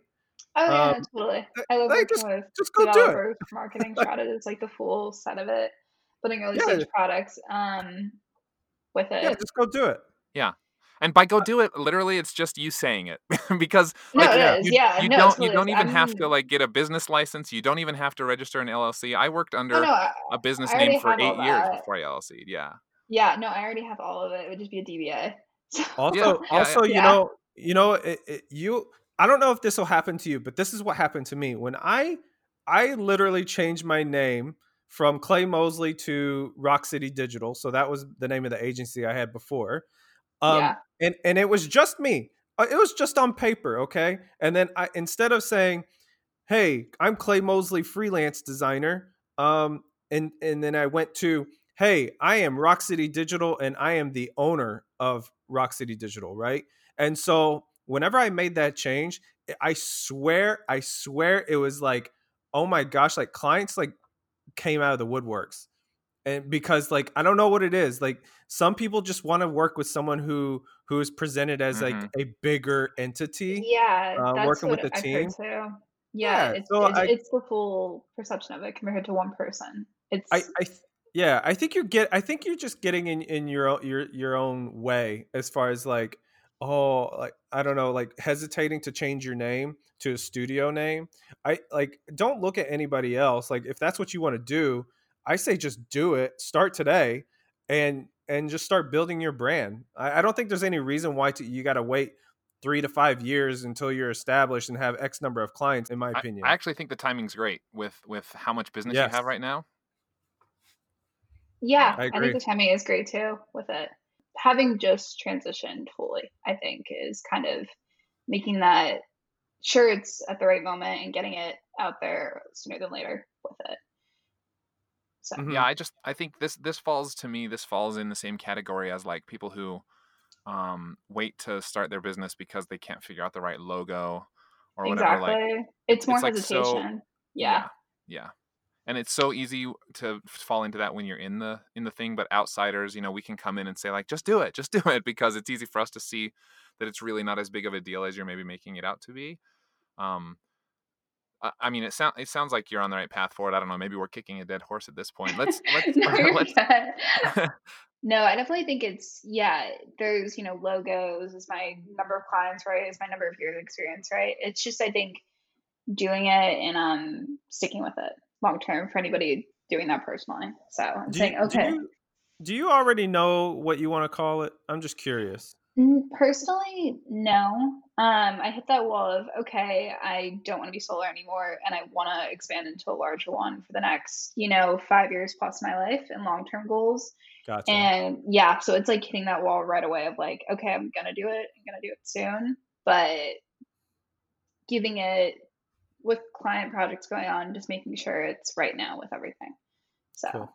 Speaker 4: Oh yeah,
Speaker 3: Um,
Speaker 4: no, totally.
Speaker 3: th-
Speaker 4: I love
Speaker 3: like
Speaker 4: working
Speaker 3: just
Speaker 4: with
Speaker 3: just go do it.
Speaker 4: developers, marketing strategists, like the full set of it, building early
Speaker 3: Yeah,
Speaker 4: stage products um, with
Speaker 3: yeah,
Speaker 4: it.
Speaker 3: just go do it.
Speaker 5: Yeah. And by go do it, literally it's just you saying it. Because
Speaker 4: No,
Speaker 5: like
Speaker 3: Yeah.
Speaker 4: it is.
Speaker 5: you
Speaker 4: Yeah,
Speaker 5: you
Speaker 4: no, it
Speaker 5: don't you
Speaker 4: totally is.
Speaker 5: don't even have to
Speaker 4: I'm.
Speaker 5: like get a business license. You don't even have to register an L L C. I worked
Speaker 4: Oh no,
Speaker 5: under
Speaker 4: I,
Speaker 5: a business
Speaker 4: I
Speaker 5: name
Speaker 4: already
Speaker 5: for
Speaker 4: have
Speaker 5: eight
Speaker 4: all
Speaker 5: years
Speaker 4: that.
Speaker 5: before I L L C'd. Yeah.
Speaker 4: Yeah, no, I already have all of it. It would just be a D B A. So
Speaker 5: Yeah.
Speaker 3: Also,
Speaker 5: Yeah. Yeah.
Speaker 3: also, you
Speaker 4: yeah.
Speaker 3: know, you know, it, it, you. I don't know if this will happen to you, but this is what happened to me when I, I literally changed my name from Clay Mosley to Rock City Digital. So that was the name of the agency I had before. Um,
Speaker 4: Yeah.
Speaker 3: and and it was just me. Uh, It was just on paper, okay. And then I, instead of saying, "Hey, I'm Clay Mosley, freelance designer," um, and and then I went to, "Hey, I am Rock City Digital, and I am the owner of Rock City Digital," right? And so whenever I made that change, I swear, I swear, it was like, oh my gosh, like clients like came out of the woodworks, and because like I don't know what it is, like some people just want to work with someone who who is presented as
Speaker 5: Mm-hmm.
Speaker 3: like a bigger entity,
Speaker 4: Yeah,
Speaker 3: uh,
Speaker 4: that's
Speaker 3: working with
Speaker 4: what
Speaker 3: the
Speaker 4: I've heard
Speaker 3: team.
Speaker 4: too. Yeah,
Speaker 3: Yeah,
Speaker 4: it's
Speaker 3: so
Speaker 4: it's
Speaker 3: I
Speaker 4: it's the full perception of it compared to one person.
Speaker 3: I,
Speaker 4: It's
Speaker 3: I th- yeah, I think you get I think you're just getting in in your own your your own way as far as like, oh, like I don't know, like hesitating to change your name to a studio name. I like don't look at anybody else. Like if that's what you want to do, I say just do it. Start today and and just start building your brand. I, I don't think there's any reason why to, you got to wait three to five years until you're established and have X number of clients, in my
Speaker 5: I, I
Speaker 3: opinion.
Speaker 5: actually think the timing's great with with how much business you
Speaker 3: Yes,
Speaker 5: have right now.
Speaker 4: yeah,
Speaker 5: Yeah.
Speaker 3: I
Speaker 4: I think
Speaker 3: agree.
Speaker 4: the timing is great too with it. Having just transitioned fully, I think, is kind of making that sure it's at the right moment and getting it out there sooner than later with it. So
Speaker 3: Mhm.
Speaker 5: Yeah, I just I think this this falls to me. This falls in the same category as like people who um, wait to start their business because they can't figure out the right logo or whatever. Like
Speaker 4: exactly.
Speaker 5: it's
Speaker 4: It's more
Speaker 5: it's like so
Speaker 4: hesitation. Yeah.
Speaker 5: yeah yeah, and it's so easy to fall into that when you're in the in the thing. But outsiders, you know, we can come in and say like, just do it, just do it, because it's easy for us to see that it's really not as big of a deal as you're maybe making it out to be. Um, I I mean, it sounds it sounds like you're on the right path for it. I don't know. Maybe we're kicking a dead horse at this point. Let's let's
Speaker 4: No, you're
Speaker 5: let's.
Speaker 4: good. No, I definitely think it's yeah, there's, you know, logos is my number of clients, right? Is my number of years of experience, right? It's just I think doing it and um sticking with it long term for anybody doing that personally. So I'm
Speaker 3: Do you
Speaker 4: saying,
Speaker 3: do
Speaker 4: okay.
Speaker 3: you do you already know what you want to call it? I'm just curious.
Speaker 4: Mm, personally, no. Um, I hit that wall of okay, I don't want to be solar anymore, and I want to expand into a larger one for the next, you know, five years plus my life and long term goals.
Speaker 3: Gotcha.
Speaker 4: And yeah, so it's like hitting that wall right away of like, okay, I'm gonna do it. I'm gonna do it soon, but giving it with client projects going on, just making sure it's right now with everything. So
Speaker 3: Cool.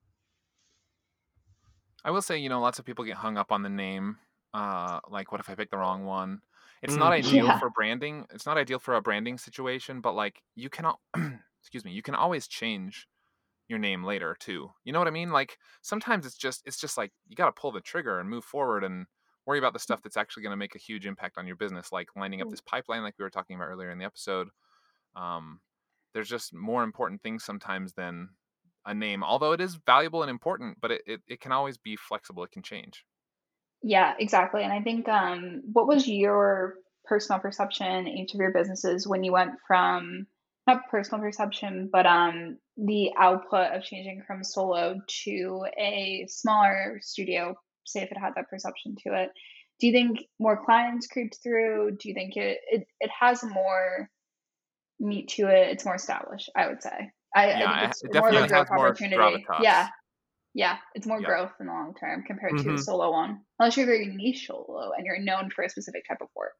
Speaker 5: I will say, you know, lots of people get hung up on the name. Uh, like, what if I pick the wrong one? It's not
Speaker 3: Mm,
Speaker 5: ideal
Speaker 4: yeah,
Speaker 5: for branding. It's not ideal for a branding situation, but like, you cannot, excuse me, you can always change your name later too. You know what I mean? Like, sometimes it's just, it's just like you got to pull the trigger and move forward and worry about the stuff that's actually going to make a huge impact on your business, like lining up this pipeline, like we were talking about earlier in the episode. Um, there's just more important things sometimes than a name, although it is valuable and important, but it, it, it can always be flexible. It can change.
Speaker 4: yeah, exactly. And I think um, what was your personal perception in each of your businesses when you went from not personal perception, but um, the output of changing from solo to a smaller studio, say if it had that perception to it? Do you think more clients creeped through? Do you think it it, it has more meat to it? It's more established, I would say. I, I think
Speaker 5: Yeah, it,
Speaker 4: it's
Speaker 5: it
Speaker 4: more of a
Speaker 5: definitely
Speaker 3: yeah.
Speaker 5: has
Speaker 4: growth
Speaker 5: more
Speaker 4: opportunity. Yeah,
Speaker 5: gravitas.
Speaker 4: yeah, it's more
Speaker 5: Yeah.
Speaker 4: growth in the long term compared to a
Speaker 3: Hmm.
Speaker 4: solo one. Unless you're very niche solo and you're known for a specific type of work.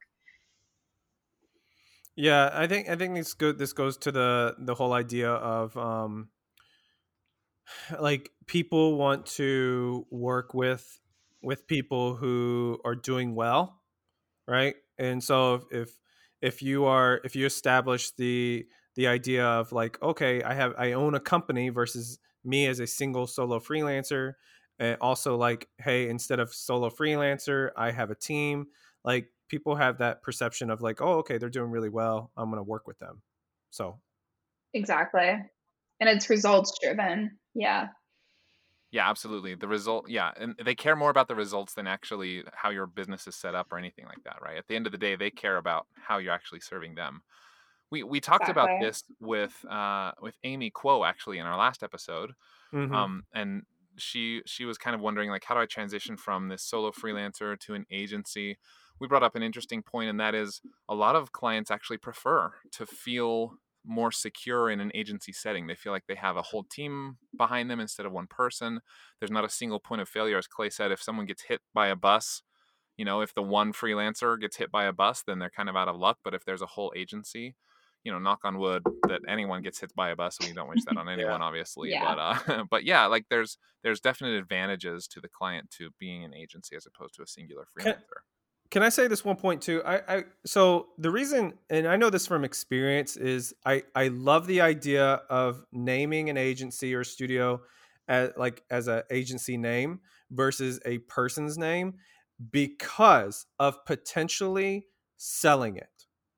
Speaker 3: Yeah, I think I think this go this goes to the the whole idea of um like people want to work with with people who are doing well, right? And so if if, if you are if you establish the the idea of like, okay, I have I own a company versus me as a single solo freelancer, and also like, hey, instead of solo freelancer, I have a team. Like people have that perception of like, oh, okay, they're doing really well, I'm going to work with them. So
Speaker 4: Exactly. And it's results driven. Yeah.
Speaker 5: Yeah, absolutely. The result, yeah, and they care more about the results than actually how your business is set up or anything like that, right? At the end of the day, they care about how you're actually serving them. We we talked about
Speaker 4: Exactly.
Speaker 5: this with uh with Amy Kuo actually in our last episode,
Speaker 3: mhm.
Speaker 5: um, and she she was kind of wondering like, how do I transition from this solo freelancer to an agency? We brought up an interesting point, and that is a lot of clients actually prefer to feel more secure in an agency setting. They feel like they have a whole team behind them instead of one person. There's not a single point of failure. As Clay said, if someone gets hit by a bus, you know, if the one freelancer gets hit by a bus, then they're kind of out of luck. But if there's a whole agency, you know, knock on wood that anyone gets hit by a bus, and we don't wish that on
Speaker 3: Yeah.
Speaker 5: anyone, obviously.
Speaker 4: Yeah.
Speaker 5: But uh, but yeah, like there's there's definite advantages to the client to being an agency as opposed to a singular
Speaker 3: Can,
Speaker 5: freelancer.
Speaker 3: can I say this one point too? I, I so the reason, and I know this from experience, is I I love the idea of naming an agency or studio as like as a agency name versus a person's name because of potentially selling it.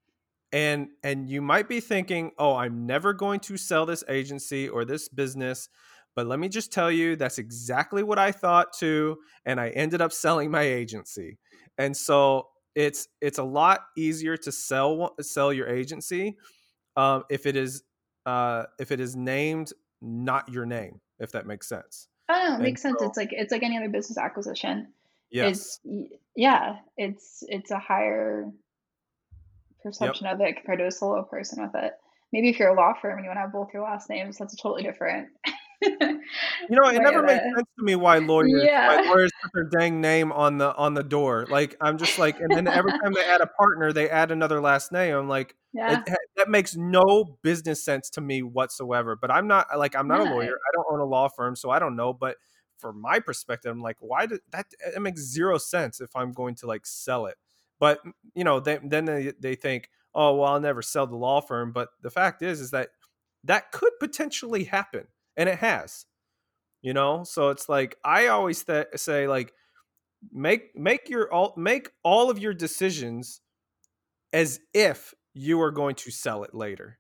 Speaker 3: And and you might be thinking, "Oh, I'm never going to sell this agency or this business." But let me just tell you, that's exactly what I thought too, and I ended up selling my agency. And so it's it's a lot easier to sell one- sell your agency um, if it is uh, if it is named not your name, if that makes sense.
Speaker 4: Oh, no, it
Speaker 3: And
Speaker 4: makes sense.
Speaker 3: so
Speaker 4: It's like it's like any other business acquisition.
Speaker 3: yes,
Speaker 4: It's y- yeah, it's it's a higher
Speaker 3: yep.
Speaker 4: perception of it compared to a solo person with it. Maybe if you're a law firm and you want to have both your last names, that's a totally different
Speaker 3: You know, it
Speaker 4: way
Speaker 3: never
Speaker 4: of
Speaker 3: makes
Speaker 4: it.
Speaker 3: sense to me why lawyers why
Speaker 4: Yeah.
Speaker 3: lawyers put their dang name on the on the door. Like I'm just like, and then every time they add a partner, they add another last name. I'm like, it,
Speaker 4: Yeah.
Speaker 3: that makes no business sense to me whatsoever. But I'm not like I'm not a
Speaker 4: No.
Speaker 3: lawyer. I don't own a law firm, so I don't know. But from my perspective, I'm like, why did that? It makes zero sense if I'm going to like sell it. But you know, they, then they they think, oh well, I'll never sell the law firm. But the fact is, is that that could potentially happen, and it has. You know, so it's like I always th- say, like make make your all make all of your decisions as if you are going to sell it later.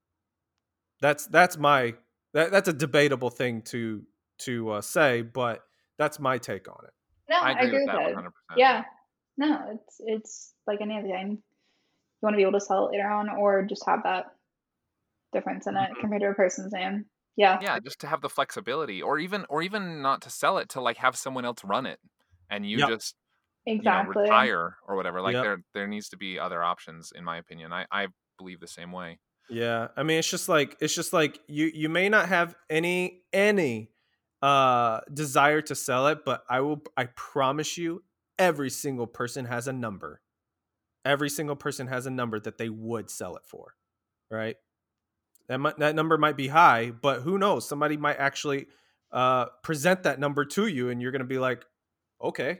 Speaker 3: That's that's my that, that's a debatable thing to to uh, say, but that's my take on it.
Speaker 4: No,
Speaker 5: I
Speaker 4: I
Speaker 5: agree
Speaker 4: agree
Speaker 5: with
Speaker 4: with
Speaker 5: that
Speaker 4: it.
Speaker 5: one hundred percent.
Speaker 4: Yeah. No, it's it's like any other thing. You want to be able to sell it later on or just have that difference in it
Speaker 5: Mhm.
Speaker 4: compared to a person's name. Yeah.
Speaker 5: Yeah, just to have the flexibility, or even or even not to sell it, to like have someone else run it, and you
Speaker 3: Yep.
Speaker 5: just you know
Speaker 4: Exactly.
Speaker 5: retire or whatever. Like
Speaker 3: Yep.
Speaker 5: there there needs to be other options, in my opinion. I I believe the same way.
Speaker 3: Yeah, I mean, it's just like it's just like you you may not have any any uh desire to sell it, but I will I promise you, every single person has a number. Every single person has a number that they would sell it for, right? That might, that number might be high, but who knows? Somebody might actually uh present that number to you, and you're gonna be like, okay.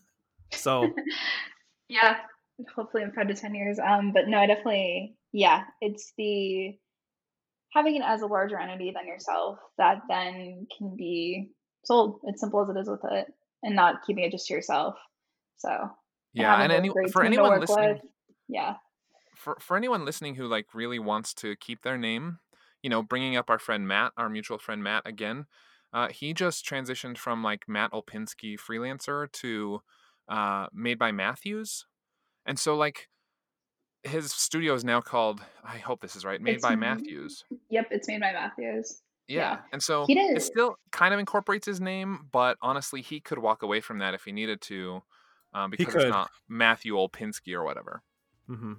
Speaker 3: So
Speaker 4: Yeah. Hopefully in five to ten years. Um, but no, I definitely yeah, it's the having it as a larger entity than yourself that then can be sold. It's simple as it is with it, and not keeping it just to yourself. So, and
Speaker 5: Yeah,
Speaker 4: having
Speaker 5: and
Speaker 4: a
Speaker 5: any
Speaker 4: great
Speaker 5: for
Speaker 4: team to
Speaker 5: anyone
Speaker 4: work with.
Speaker 5: listening,
Speaker 4: Yeah.
Speaker 5: for for anyone listening who like really wants to keep their name, you know, bringing up our friend Matt, our mutual friend Matt again, uh, he just transitioned from like Matt Olpinski freelancer to uh, Made by Matthews, and so like his studio is now called, I hope this is right, Made
Speaker 4: It's
Speaker 5: by Matthews.
Speaker 4: yep, it's made by Matthews. Yeah.
Speaker 5: Yeah, and so
Speaker 4: He
Speaker 5: it
Speaker 4: did
Speaker 5: still kind of incorporates his name, but honestly, he could walk away from that if he needed to, um,
Speaker 3: he
Speaker 5: because it's
Speaker 3: could.
Speaker 5: not Matthew Olpinski or whatever.
Speaker 3: hmm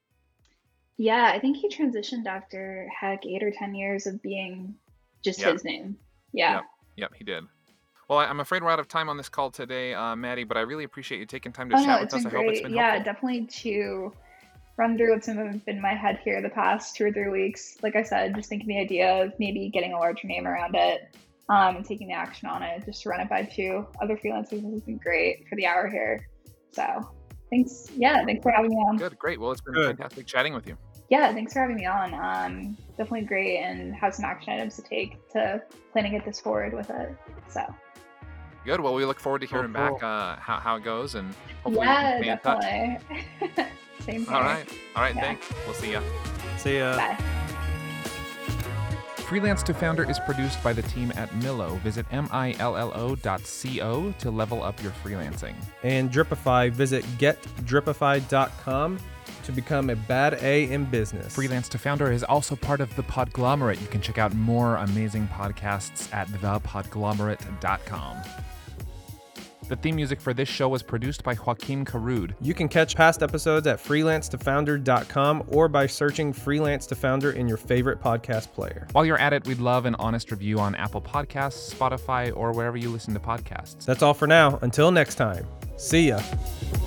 Speaker 4: yeah, I think he transitioned after heck eight or ten years of being just
Speaker 5: Yeah.
Speaker 4: his name. Yeah.
Speaker 5: Yep, yep, he did. Well, I- I'm afraid we're out of time on this call today, uh, Maddie, but I really appreciate you taking time to
Speaker 4: Oh no,
Speaker 5: chat with
Speaker 4: it's
Speaker 5: us.
Speaker 4: been
Speaker 5: I hope it's
Speaker 4: great.
Speaker 5: been
Speaker 4: Yeah,
Speaker 5: helpful.
Speaker 4: definitely to run through what's been in my head here the past two or three weeks. Like I said, just thinking the idea of maybe getting a larger name around it, um, and taking the action on it, just to run it by two other freelancers has been great for the hour here. So thanks. Yeah, thanks for having me on.
Speaker 5: Good, great. Well, it's been
Speaker 3: Good.
Speaker 5: fantastic chatting with you.
Speaker 4: Yeah, thanks for having me on. Um, definitely great, and have some action items to take to plan to get this forward with it. So.
Speaker 5: Good. Well, we look forward to hearing
Speaker 3: cool.
Speaker 5: back uh, how, how it goes, and hopefully
Speaker 4: Yeah,
Speaker 5: we can stay in touch.
Speaker 4: definitely. Same here.
Speaker 5: All right. All right.
Speaker 4: Yeah.
Speaker 5: Thanks. We'll see ya.
Speaker 3: See ya.
Speaker 4: Bye.
Speaker 1: Freelance to Founder is produced by the team at Millo. Visit M I L L O dot co to level up your freelancing.
Speaker 3: And Dripify, visit get dripify dot com to become a bad A in business.
Speaker 1: Freelance to Founder is also part of The Podglomerate. You can check out more amazing podcasts at the podglomerate dot com. The theme music for this show was produced by Joaquin Carud.
Speaker 3: You can catch past episodes at freelance to founder dot com or by searching Freelance to Founder in your favorite podcast player.
Speaker 1: While you're at it, we'd love an honest review on Apple Podcasts, Spotify, or wherever you listen to podcasts.
Speaker 3: That's all for now. Until next time. See ya.